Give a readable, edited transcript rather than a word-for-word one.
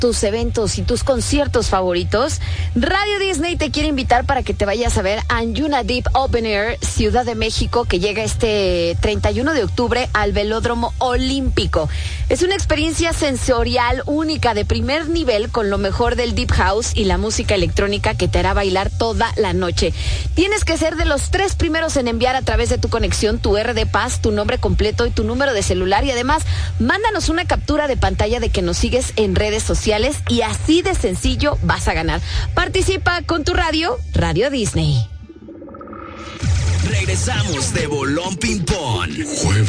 tus eventos y tus conciertos favoritos, Radio Disney te quiere invitar para que te vayas a ver Anjuna Deep Open Air Ciudad de México, que llega este 31 de octubre al Velódromo Olímpico. Es una experiencia sensorial única de primer nivel con lo mejor del Deep House y la música electrónica que te hará bailar toda la noche. Tienes que ser de los 3 primeros en enviar a través de tu conexión tu RD Paz, tu nombre completo y tu número de celular, y además mándanos una captura de pantalla de que nos sigues en redes sociales y así de sencillo vas a ganar. Participa con tu radio, Radio Disney. Regresamos de Bolón Ping Pong.